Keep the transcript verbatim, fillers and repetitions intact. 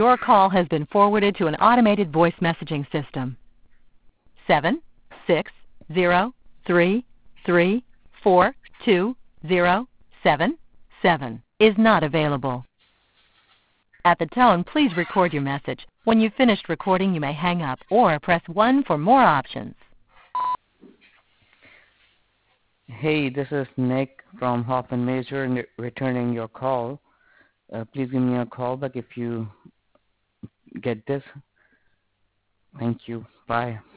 Your call has been forwarded to an automated voice messaging system. seven six zero three three four two zero seven seven is not available. At the tone, please record your message. When you've finished recording, you may hang up or press one for more options. Hey, this is Nick from Hoffman Major and returning your call. Uh, please give me a call back if you get this. Thank you. Bye.